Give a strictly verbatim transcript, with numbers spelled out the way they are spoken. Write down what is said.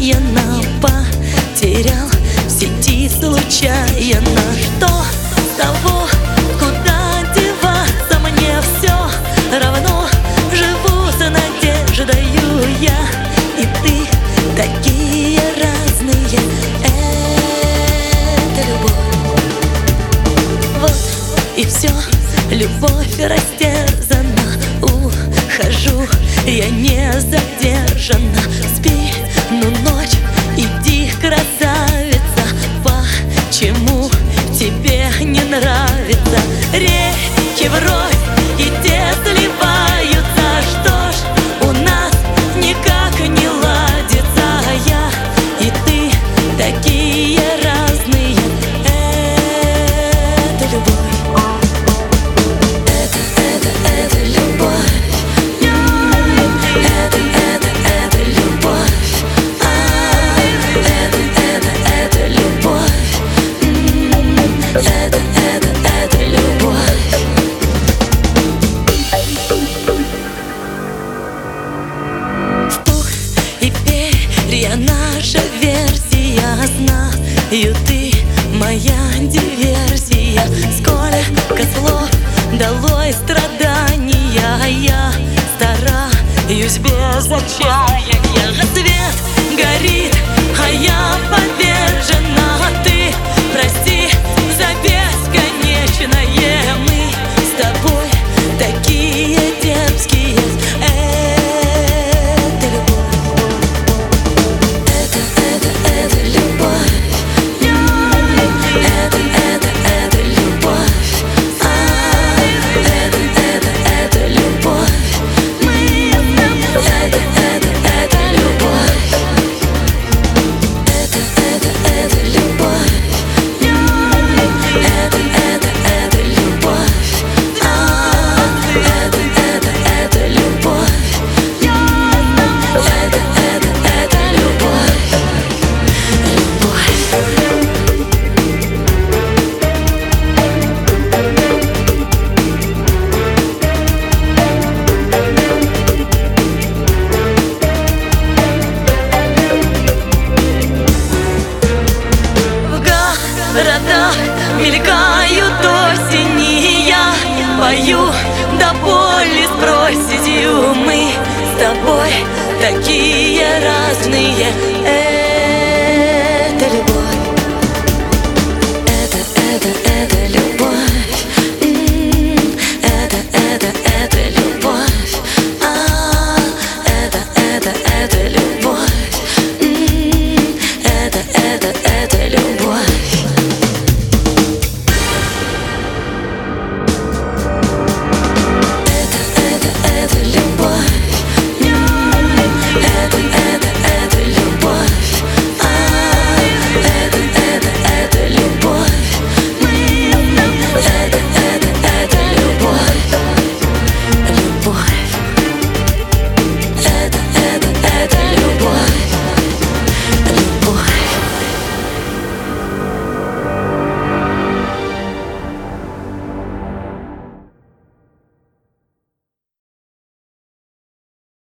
нечаянно потерял в сети случайно. Что с того, куда деваться, мне все равно. Живу с надеждою я и ты, такие разные. Это любовь. Вот и все, любовь растерзана. Ухожу я не задержана. Спи, ну ночь, иди, красавица. Почему тебе не нравится? Реки вровь и те сливаются. Что ж, у нас никак не ладится. Я и ты такие разные. Это любовь. Это, это, это любовь. Это, это, это любовь. А, это, это, это любовь. Это, это, это любовь. В пух и перья наша версия. Знаю, ты моя диверсия. Сколько слов, долой страдания. Я стараюсь без отчаяния. Свет горит, а я повержена. Ты прости за бесконечное. Мы с тобой такие дерзкие. Это любовь. Это, это, это любовь. Это, это, это любовь. А, это, это, это любовь. Это, это, это любовь. Это, это, это любовь. Это, это, это любовь. А, это, это, это любовь. Это, это, это любовь. В городах мелькают осени. Я пою до боли с проседью. Мы с тобой такие разные. Это любовь. Это, это, это любовь. М, Это, это, это любовь. А, это, это, это любовь. М, Это, это, это любовь.